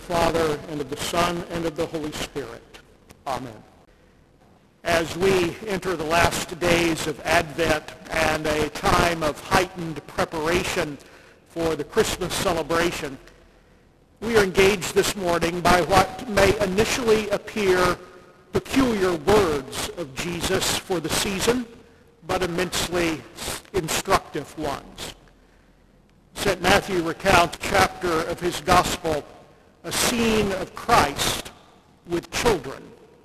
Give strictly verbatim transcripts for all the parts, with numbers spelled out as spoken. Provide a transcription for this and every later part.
Father, and of the Son, and of the Holy Spirit. Amen. As we enter the last days of Advent and a time of heightened preparation for the Christmas celebration, we are engaged this morning by what may initially appear peculiar words of Jesus for the season, but immensely instructive ones. Saint Matthew recounts a chapter of his gospel, a scene of Christ with children.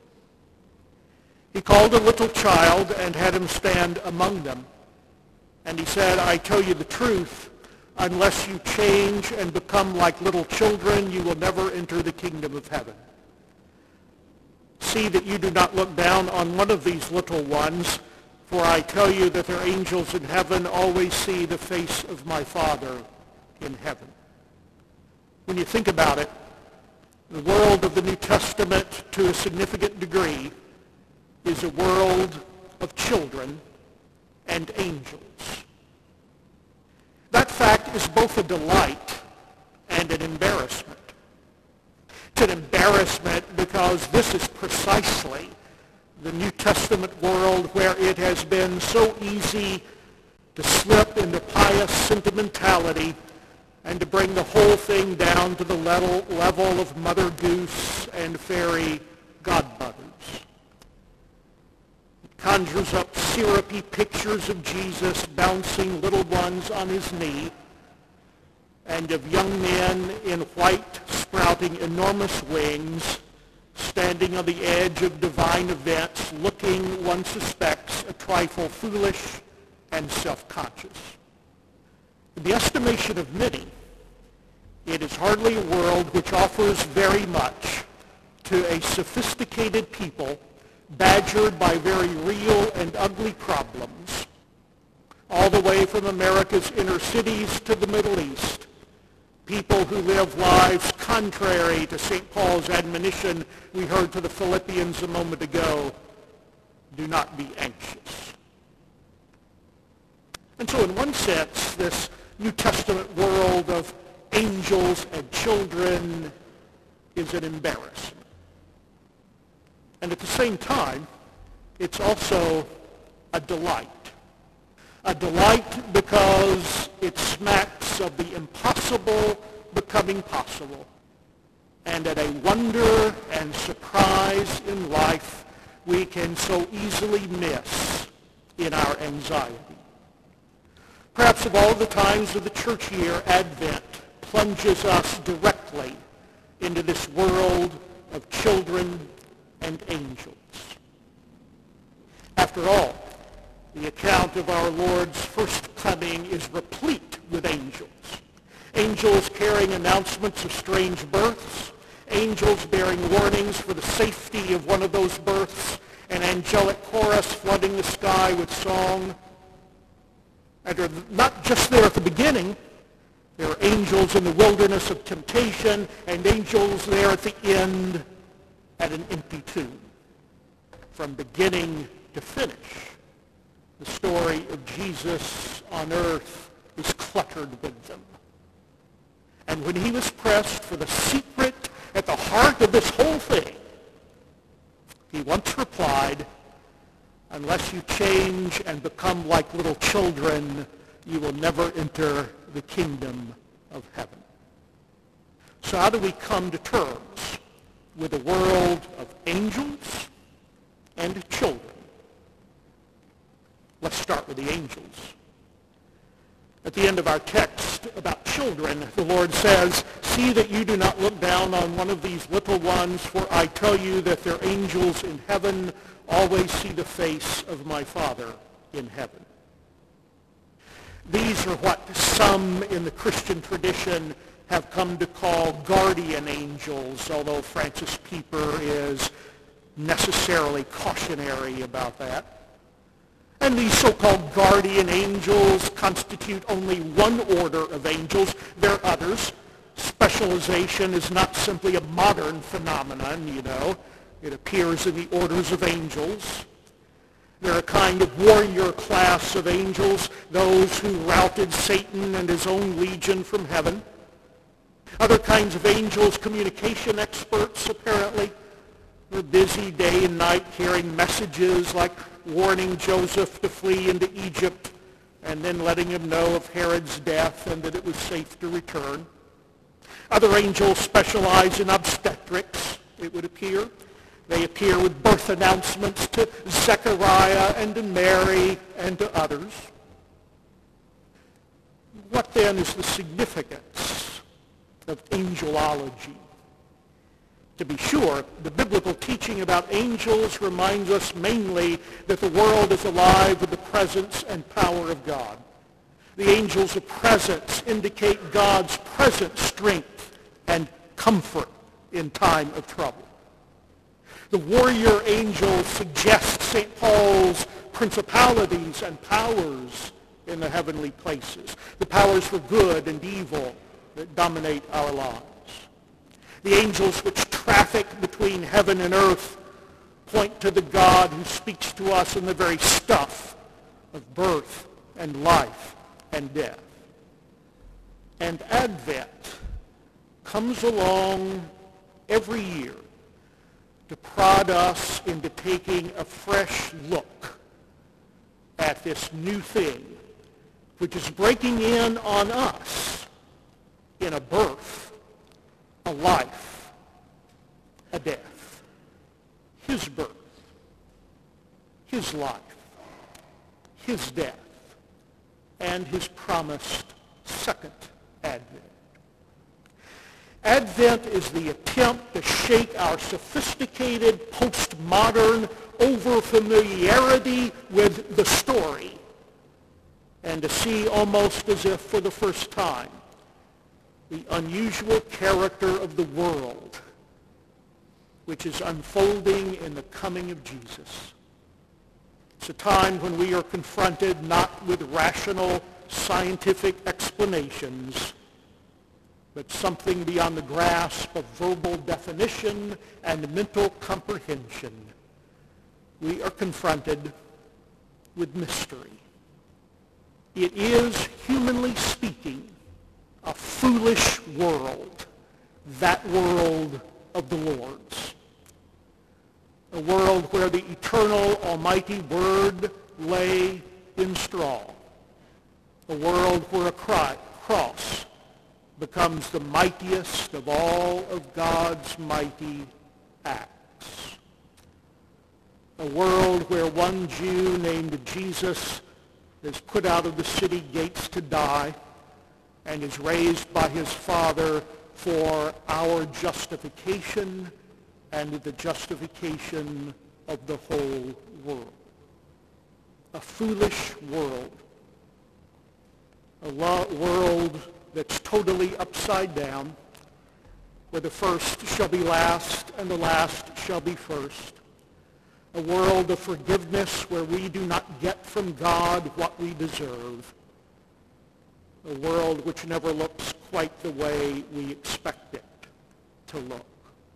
He called a little child and had him stand among them. And he said, I tell you the truth, unless you change and become like little children, you will never enter the kingdom of heaven. See that you do not look down on one of these little ones, for I tell you that their angels in heaven always see the face of my Father in heaven. When you think about it, the world of the New Testament, to a significant degree, is a world of children and angels. That fact is both a delight and an embarrassment. It's an embarrassment because this is precisely the New Testament world where it has been so easy to slip into pious sentimentality and to bring the whole thing down to the level, level of Mother Goose and fairy godmothers. It conjures up syrupy pictures of Jesus bouncing little ones on his knee, and of young men in white sprouting enormous wings, standing on the edge of divine events, looking, one suspects, a trifle foolish and self-conscious. In the estimation of many, it is hardly a world which offers very much to a sophisticated people badgered by very real and ugly problems, all the way from America's inner cities to the Middle East. People who live lives contrary to Saint Paul's admonition we heard to the Philippians a moment ago, do not be anxious. And so in one sense, this New Testament world of angels and children is an embarrassment. And at the same time, it's also a delight. A delight because it smacks of the impossible becoming possible, and at a wonder and surprise in life we can so easily miss in our anxiety. Perhaps of all the times of the church year, Advent plunges us directly into this world of children and angels. After all, the account of our Lord's first coming is replete with angels. Angels carrying announcements of strange births, angels bearing warnings for the safety of one of those births, an angelic chorus flooding the sky with song. And they're not just there at the beginning. There are angels in the wilderness of temptation and angels there at the end at an empty tomb. From beginning to finish, the story of Jesus on earth is cluttered with them. And when he was pressed for the secret at the heart of this whole thing, he once replied, unless you change and become like little children, you will never enter the kingdom of heaven. So how do we come to terms with a world of angels and children? Let's start with the angels. At the end of our text about children, the Lord says, see that you do not look down on one of these little ones, for I tell you that their angels in heaven always see the face of my Father in heaven. These are what some in the Christian tradition have come to call guardian angels, although Francis Pieper is necessarily cautionary about that. And these so-called guardian angels constitute only one order of angels. There are others. Specialization is not simply a modern phenomenon, you know. It appears in the orders of angels. They're a kind of warrior class of angels, those who routed Satan and his own legion from heaven. Other kinds of angels, communication experts apparently, were busy day and night carrying messages like warning Joseph to flee into Egypt and then letting him know of Herod's death and that it was safe to return. Other angels specialize in obstetrics, it would appear. They appear with birth announcements to Zechariah and to Mary and to others. What then is the significance of angelology? To be sure, the biblical teaching about angels reminds us mainly that the world is alive with the presence and power of God. The angels of presence indicate God's present strength and comfort in time of trouble. The warrior angels suggest Saint Paul's principalities and powers in the heavenly places, the powers for good and evil that dominate our lives. The angels which traffic between heaven and earth point to the God who speaks to us in the very stuff of birth and life and death. And Advent comes along every year to prod us into taking a fresh look at this new thing which is breaking in on us in a birth, a life, a death. His birth, his life, his death, and his promised second advent. Advent is the attempt to shake our sophisticated, postmodern over-familiarity with the story and to see almost as if for the first time the unusual character of the world which is unfolding in the coming of Jesus. It's a time when we are confronted not with rational scientific explanations, but something beyond the grasp of verbal definition and mental comprehension. We are confronted with mystery. It is, humanly speaking, a foolish world, that world of the Lord's. A world where the eternal almighty Word lay in straw. A world where a cross becomes the mightiest of all of God's mighty acts. A world where one Jew named Jesus is put out of the city gates to die and is raised by his Father for our justification and the justification of the whole world. A foolish world. A lo- world that's totally upside down, where the first shall be last and the last shall be first. A world of forgiveness where we do not get from God what we deserve. A world which never looks quite the way we expect it to look.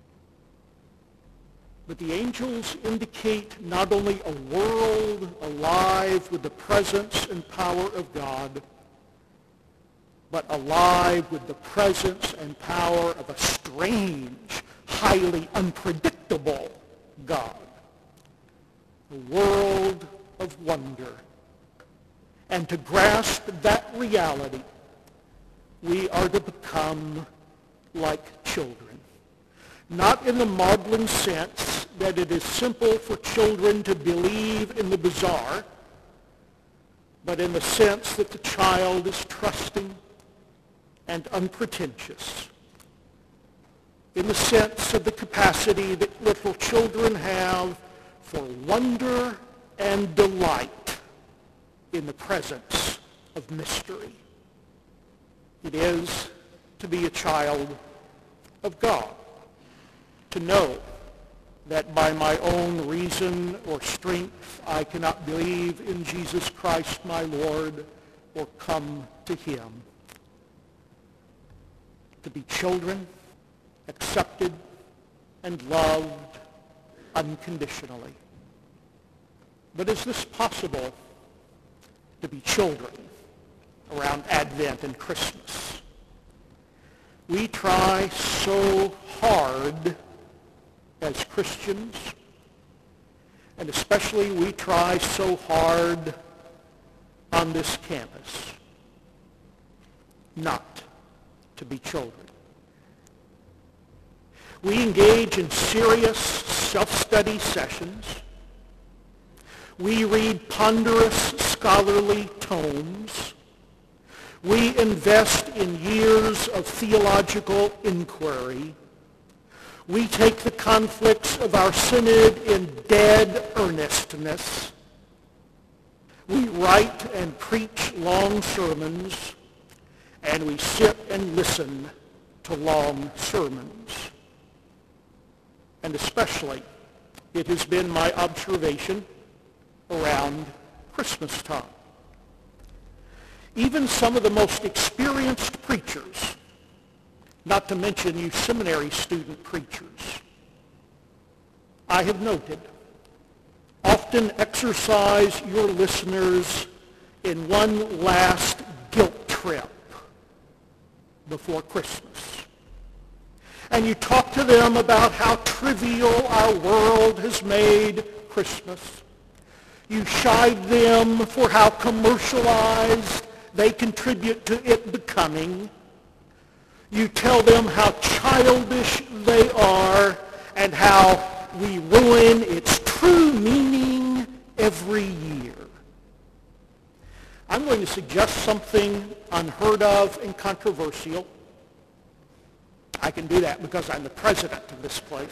But the angels indicate not only a world alive with the presence and power of God, but alive with the presence and power of a strange, highly unpredictable God. A world of wonder. And to grasp that reality, we are to become like children. Not in the maudlin sense that it is simple for children to believe in the bizarre, but in the sense that the child is trusting and unpretentious. In the sense of the capacity that little children have for wonder and delight in the presence of mystery. It is to be a child of God, to know that by my own reason or strength I cannot believe in Jesus Christ my Lord or come to him. To be children, accepted and loved unconditionally. But is this possible to be children around Advent and Christmas? We try so hard as Christians, and especially we try so hard on this campus not to be children. We engage in serious self-study sessions. We read ponderous scholarly tomes. We invest in years of theological inquiry. We take the conflicts of our synod in dead earnestness. We write and preach long sermons, and we sit and listen to long sermons. And especially, it has been my observation around Christmas time. Even some of the most experienced preachers, not to mention you seminary student preachers, I have noted, often exercise your listeners in one last guilt trip before Christmas. And you talk to them about how trivial our world has made Christmas. You chide them for how commercialized they contribute to it becoming. You tell them how childish they are and how we ruin its true meaning every year. I'm going to suggest something unheard of and controversial. I can do that because I'm the president of this place.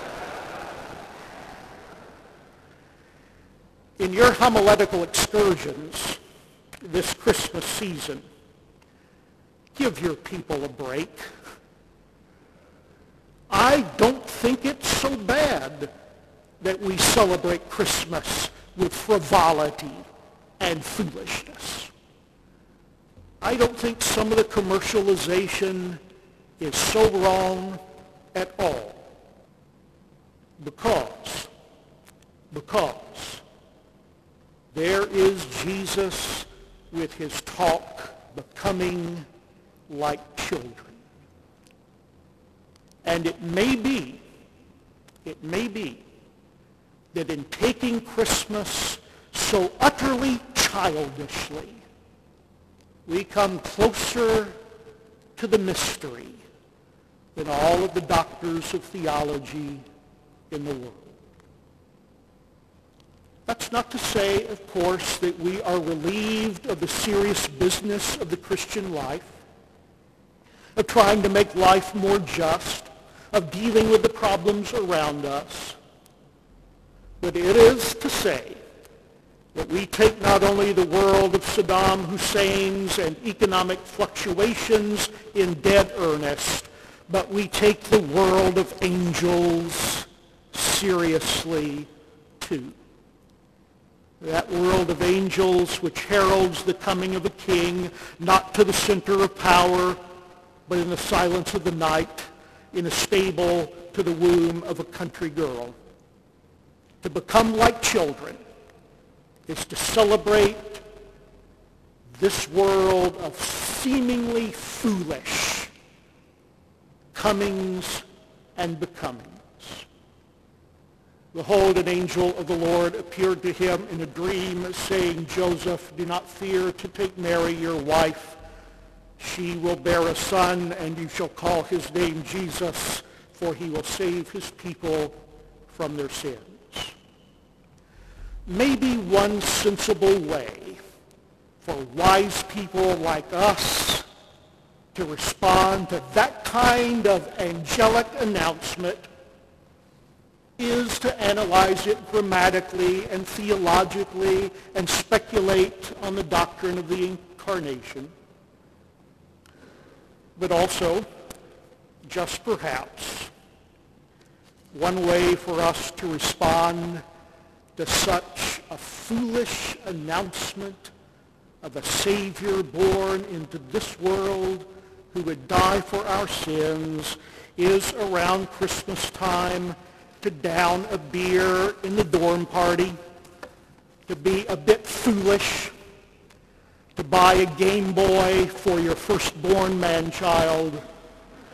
In your homiletical excursions this Christmas season, give your people a break. I don't think it's so bad that we celebrate Christmas with frivolity and foolishness. I don't think some of the commercialization is so wrong at all. Because, because there is Jesus with his talk becoming like children. And it may be, it may be that in taking Christmas so utterly childishly, we come closer to the mystery than all of the doctors of theology in the world. That's not to say, of course, that we are relieved of the serious business of the Christian life, of trying to make life more just, of dealing with the problems around us. But it is to say that we take not only the world of Saddam Hussein's and economic fluctuations in dead earnest, but we take the world of angels seriously too. That world of angels which heralds the coming of a king, not to the center of power, but in the silence of the night, in a stable to the womb of a country girl. To become like children is to celebrate this world of seemingly foolish comings and becomings. Behold, an angel of the Lord appeared to him in a dream, saying, Joseph, do not fear to take Mary your wife. She will bear a son, and you shall call his name Jesus, for he will save his people from their sins. Maybe one sensible way for wise people like us to respond to that kind of angelic announcement is to analyze it grammatically and theologically and speculate on the doctrine of the incarnation. But also, just perhaps, one way for us to respond to such a foolish announcement of a Savior born into this world who would die for our sins is around Christmas time to down a beer in the dorm party, to be a bit foolish, to buy a Game Boy for your firstborn man-child,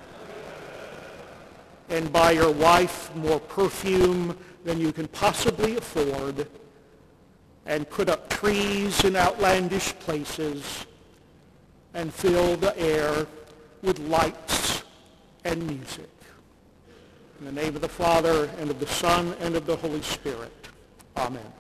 and buy your wife more perfume than you can possibly afford, and put up trees in outlandish places, and fill the air with lights and music. In the name of the Father, and of the Son, and of the Holy Spirit. Amen.